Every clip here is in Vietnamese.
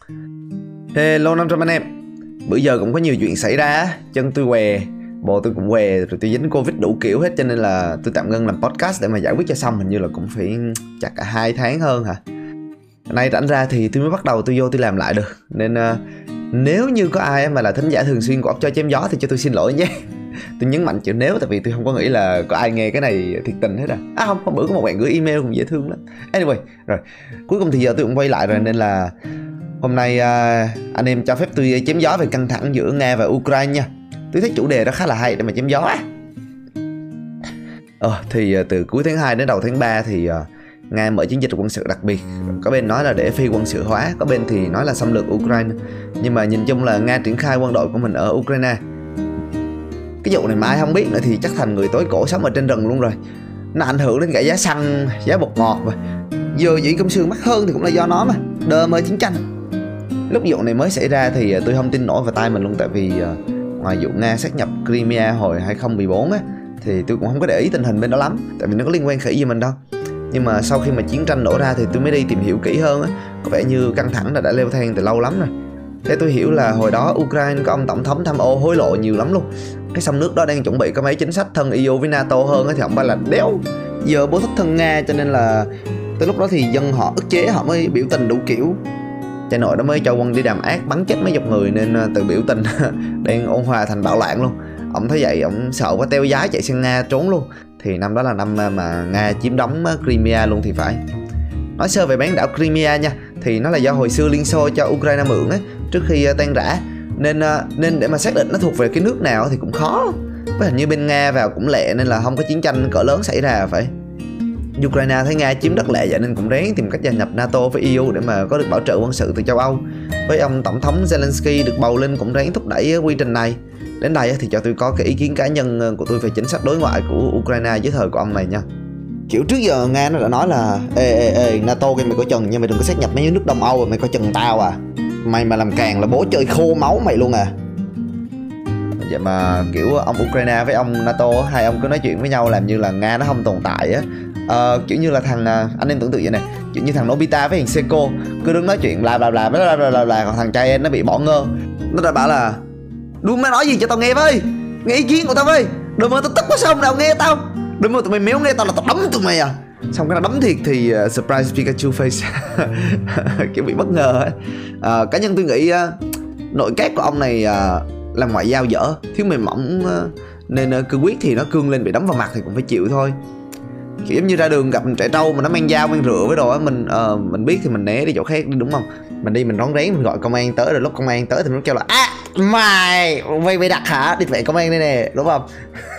Hello 500 anh em. Bữa giờ cũng có nhiều chuyện xảy ra. Chân tôi què, bồ tôi cũng què, rồi tôi dính Covid đủ kiểu hết. Cho nên là tôi tạm ngưng làm podcast để mà giải quyết cho xong. Hình như là cũng phải chắc cả 2 tháng hơn hả. Nay rảnh ra thì tôi mới bắt đầu tôi vô tôi làm lại được. Nên nếu như có ai mà là thính giả thường xuyên của Ốc Cho Chém Gió thì cho tôi xin lỗi nhé. Tôi nhấn mạnh chữ nếu, tại vì tôi không có nghĩ là có ai nghe cái này thiệt tình hết à. Không, hôm bữa có một bạn gửi email cũng dễ thương lắm. Anyway, rồi cuối cùng thì giờ tôi cũng quay lại rồi. Nên là hôm nay anh em cho phép tôi chém gió về căng thẳng giữa Nga và Ukraine nha. Tôi thấy chủ đề đó khá là hay để mà chém gió á. Thì từ cuối tháng 2 đến đầu tháng 3 thì Nga mở chiến dịch quân sự đặc biệt. Có bên nói là để phi quân sự hóa, có bên thì nói là xâm lược Ukraine. Nhưng mà nhìn chung là Nga triển khai quân đội của mình ở Ukraine. Cái vụ này mà ai không biết nữa thì chắc thành người tối cổ sống ở trên rừng luôn rồi. Nó ảnh hưởng đến cả giá xăng, giá bột ngọt mà. Giờ dĩ công xương mắc hơn thì cũng là do nó mà. Đơ mơ chiến tranh. Lúc vụ này mới xảy ra thì tôi không tin nổi vào tai mình luôn. Tại vì ngoài vụ Nga sát nhập Crimea hồi 2014 á, thì tôi cũng không có để ý tình hình bên đó lắm. Tại vì nó có liên quan khỉ gì mình đâu. Nhưng mà sau khi mà chiến tranh nổ ra thì tôi mới đi tìm hiểu kỹ hơn á. Có vẻ như căng thẳng đã leo thang từ lâu lắm rồi. Thế tôi hiểu là hồi đó Ukraine có ông tổng thống tham ô hối lộ nhiều lắm luôn. Cái sông nước đó đang chuẩn bị có mấy chính sách thân EU với NATO hơn á, thì ông ba là đéo. Giờ bố thích thân Nga cho nên là tới lúc đó thì dân họ ức chế, họ mới biểu tình đủ kiểu. Cha nội đó mới cho quân đi đàm ác bắn chết mấy chục người. Nên từ biểu tình đang ôn hòa thành bạo loạn luôn. Ông thấy vậy ông sợ quá teo dái chạy sang Nga trốn luôn. Thì năm đó là năm mà Nga chiếm đóng Crimea luôn thì phải. Nói sơ về bán đảo Crimea nha, thì nó là do hồi xưa Liên Xô cho Ukraine mượn ấy, trước khi tan rã. Nên để mà xác định nó thuộc về cái nước nào thì cũng khó. Với hình như bên Nga vào cũng lẹ nên là không có chiến tranh cỡ lớn xảy ra phải. Ukraine thấy Nga chiếm đất lẹ vậy nên cũng ráng tìm cách gia nhập NATO với EU để mà có được bảo trợ quân sự từ châu Âu. Với ông tổng thống Zelensky được bầu lên cũng ráng thúc đẩy quy trình này. Đến đây thì cho tôi có cái ý kiến cá nhân của tôi về chính sách đối ngoại của Ukraine dưới thời của ông này nha. Kiểu trước giờ Nga nó đã nói là Ê NATO cái mày coi chừng nha, mày đừng có sát nhập mấy nước Đông Âu, mày coi chừng tao à. Mày mà làm càng là bố chơi khô máu mày luôn à. Vậy mà kiểu ông Ukraine với ông NATO, hai ông cứ nói chuyện với nhau làm như là Nga nó không tồn tại á. Kiểu như là thằng anh em tưởng tượng vậy này, kiểu như thằng Nobita với thằng Seiko cứ đứng nói chuyện bla còn thằng trai em nó bị bỏ ngơ. Nó đã bảo là đừng mày nói gì cho tao nghe với, nghe ý kiến của tao với, đừng mà tao tức quá sao không nào nghe tao, đừng mà tụi mày méo nghe tao là tao đấm tụi mày à. Xong cái nó đấm thiệt thì surprise Pikachu face. Kiểu bị bất ngờ ấy. Cá nhân tôi nghĩ nội các của ông này làm ngoại giao dở, thiếu mềm mỏng, nên cương quyết thì nó cương lên bị đấm vào mặt thì cũng phải chịu thôi. Kiểu giống như ra đường gặp trẻ trâu mà nó mang dao mang rựa với đồ á, mình biết thì mình né đi chỗ khác đi, đúng không? Mình đi mình rón rén mình gọi công an tới, rồi lúc công an tới thì nó kêu là mày đặt hả, đi vệ công an đây nè, đúng không?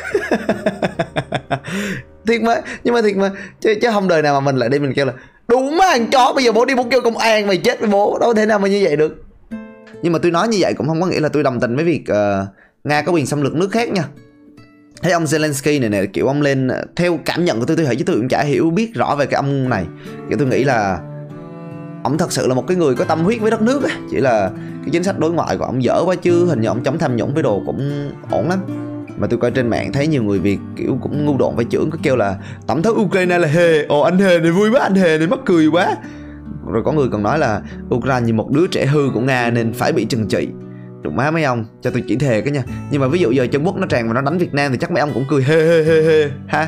Thiệt mà, nhưng mà thiệt mà chứ không đời nào mà mình lại đi mình kêu là đúng má thằng chó, bây giờ bố đi bố kêu công an mày chết với bố, đâu thể nào mà như vậy được. Nhưng mà tôi nói như vậy cũng không có nghĩa là tôi đồng tình với việc Nga có quyền xâm lược nước khác nha. Thấy ông Zelensky này kiểu ông lên, theo cảm nhận của tôi hỏi chứ tôi cũng chả hiểu biết rõ về cái ông này. Kiểu tôi nghĩ là ông thật sự là một cái người có tâm huyết với đất nước á. Chỉ là cái chính sách đối ngoại của ông dở quá, chứ hình như ông chống tham nhũng với đồ cũng ổn lắm. Mà tôi coi trên mạng thấy nhiều người Việt kiểu cũng ngu độn vai chưởng, cứ kêu là tổng thống Ukraine là hề, anh hề này vui quá, anh hề này mắc cười quá. Rồi có người còn nói là Ukraine như một đứa trẻ hư của Nga nên phải bị trừng trị. Đụng má mấy ông, cho tôi chỉ thề cái nha. Nhưng mà ví dụ giờ Trung Quốc nó tràn mà nó đánh Việt Nam thì chắc mấy ông cũng cười hê ha.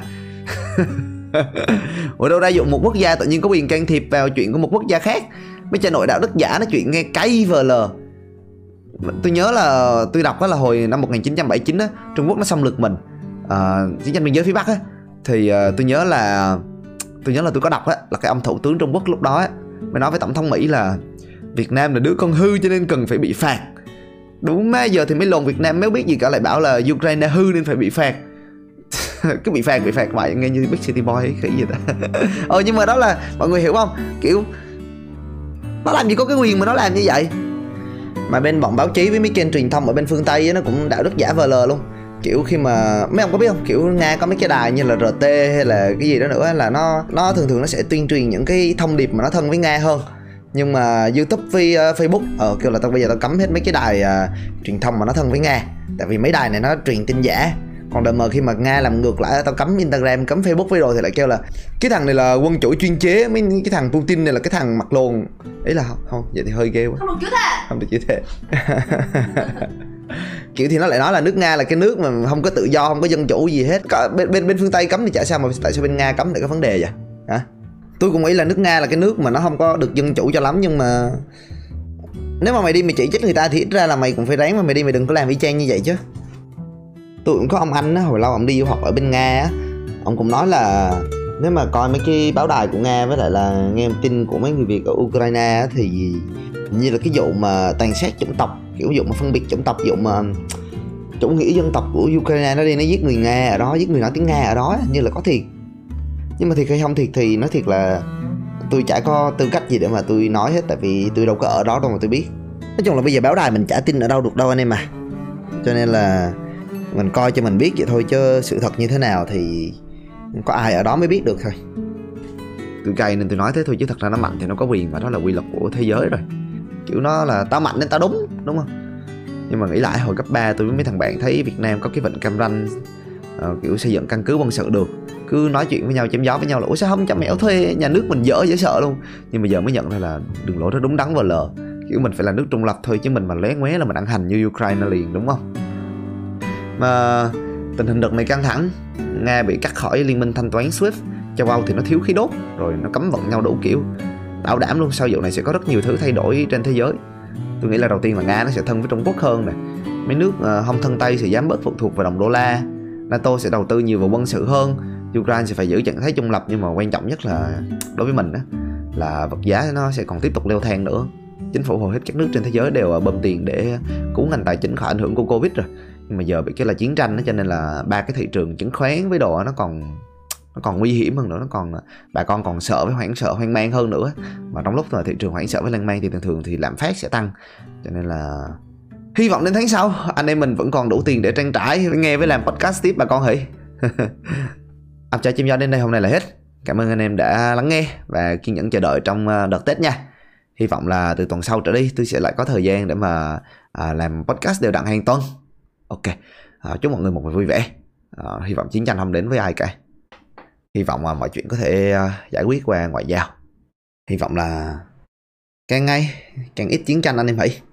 Ở đâu ra dụ một quốc gia tự nhiên có quyền can thiệp vào chuyện của một quốc gia khác. Mấy cha nội đạo đức giả nói chuyện nghe cay vờ lờ. Tôi nhớ là tôi đọc đó là hồi năm 1979 á, Trung Quốc nó xâm lược mình, chiến tranh biên giới phía Bắc á. Thì tôi nhớ là tôi có đọc á, là cái ông thủ tướng Trung Quốc lúc đó á mới nói với tổng thống Mỹ là Việt Nam là đứa con hư cho nên cần phải bị phạt. Đúng má, giờ thì mấy lồn Việt Nam mới biết gì cả lại bảo là Ukraine hư nên phải bị phạt. Cứ bị phạt vậy nghe như Big City Boy ấy, khỉ gì ta. Nhưng mà đó là mọi người hiểu không, kiểu nó làm gì có cái quyền mà nó làm như vậy. Mà bên bọn báo chí với mấy kênh truyền thông ở bên phương Tây ấy, nó cũng đạo đức giả vờ lờ luôn. Kiểu khi mà mấy ông có biết không, kiểu Nga có mấy cái đài như là RT hay là cái gì đó nữa, là nó thường nó sẽ tuyên truyền những cái thông điệp mà nó thân với Nga hơn. Nhưng mà YouTube với Facebook kêu là bây giờ tao cấm hết mấy cái đài truyền thông mà nó thân với Nga. Tại vì mấy đài này nó truyền tin giả. Còn đợt mà khi mà Nga làm ngược lại, tao cấm Instagram, cấm Facebook video thì lại kêu là cái thằng này là quân chủ chuyên chế, mấy cái thằng Putin này là cái thằng mặt lồn. Ý là không, vậy thì hơi ghê quá. Không được chữ thế. Không được chữ thế. Kiểu thì nó lại nói là nước Nga là cái nước mà không có tự do, không có dân chủ gì hết. Bên phương Tây cấm thì chả sao, mà tại sao bên Nga cấm lại có vấn đề vậy hả? Tôi cũng nghĩ là nước Nga là cái nước mà nó không có được dân chủ cho lắm, nhưng mà nếu mà mày đi mày chỉ trích người ta thì ít ra là mày cũng phải ráng mà mày đi, mày đừng có làm y chang như vậy chứ. Tôi cũng có ông anh á, hồi lâu ông đi du học ở bên Nga á, ông cũng nói là nếu mà coi mấy cái báo đài của Nga với lại là nghe tin của mấy người Việt ở Ukraine á, thì như là cái vụ mà tàn sát chủng tộc, kiểu vụ mà phân biệt chủng tộc, vụ mà chủ nghĩa dân tộc của Ukraine nó đi nó giết người Nga ở đó, giết người nói tiếng Nga ở đó, như là có thiệt. Nhưng mà thiệt hay không thiệt thì nói thiệt là tôi chả có tư cách gì để mà tôi nói hết, tại vì tôi đâu có ở đó đâu mà tôi biết. Nói chung là bây giờ báo đài mình chả tin ở đâu được đâu anh em à, cho nên là mình coi cho mình biết vậy thôi, chứ sự thật như thế nào thì có ai ở đó mới biết được thôi. Tôi cay nên tôi nói thế thôi, chứ thật ra nó mạnh thì nó có quyền, và đó là quy luật của thế giới rồi. Kiểu nó là tao mạnh nên tao đúng, đúng không? Nhưng mà nghĩ lại hồi cấp 3 tôi với mấy thằng bạn thấy Việt Nam có cái vịnh Cam Ranh, kiểu xây dựng căn cứ quân sự được, cứ nói chuyện với nhau, chém gió với nhau là ủa sao không cho mẻo thuê, nhà nước mình dở dễ sợ luôn. Nhưng mà giờ mới nhận ra là đường lối đó đúng đắn và lờ, kiểu mình phải là nước trung lập thôi, chứ mình mà lóe ngoé là mình ăn hành như Ukraine liền, đúng không? Mà tình hình đợt này căng thẳng, Nga bị cắt khỏi liên minh thanh toán SWIFT, châu Âu thì nó thiếu khí đốt, rồi nó cấm vận nhau đủ kiểu. Bảo đảm luôn sau vụ này sẽ có rất nhiều thứ thay đổi trên thế giới. Tôi nghĩ là đầu tiên là Nga nó sẽ thân với Trung Quốc hơn nè, mấy nước không thân Tây sẽ dám bớt phụ thuộc vào đồng đô la, NATO sẽ đầu tư nhiều vào quân sự hơn, Ukraine sẽ phải giữ trạng thái trung lập, nhưng mà quan trọng nhất là đối với mình đó, là vật giá nó sẽ còn tiếp tục leo thang nữa. Chính phủ hầu hết các nước trên thế giới đều bơm tiền để cứu ngành tài chính khỏi ảnh hưởng của Covid rồi, nhưng mà giờ bị cái là chiến tranh đó, cho nên là ba cái thị trường chứng khoán với đồ nó còn nguy hiểm hơn nữa, nó còn bà con còn sợ với hoang mang hơn nữa. Mà trong lúc mà thị trường hoảng sợ với lan man thì thường thì lạm phát sẽ tăng, cho nên là hy vọng đến tháng sau anh em mình vẫn còn đủ tiền để trang trải, nghe với làm podcast tiếp bà con hỉ. Áp trải chim gió đến đây hôm nay là hết. Cảm ơn anh em đã lắng nghe và kiên nhẫn chờ đợi trong đợt Tết nha. Hy vọng là từ tuần sau trở đi tôi sẽ lại có thời gian để mà làm podcast đều đặn hàng tuần. Ok, chúc mọi người một ngày vui vẻ. Hy vọng chiến tranh không đến với ai cả. Hy vọng mọi chuyện có thể giải quyết qua ngoại giao. Hy vọng là càng ngày càng ít chiến tranh anh em hỉ.